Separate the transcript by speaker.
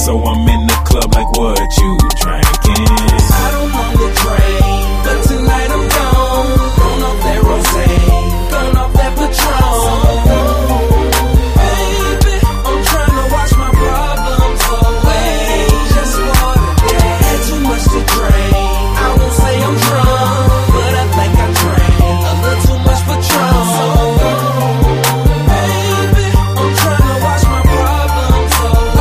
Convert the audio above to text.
Speaker 1: So I'm in the club like, what you drink?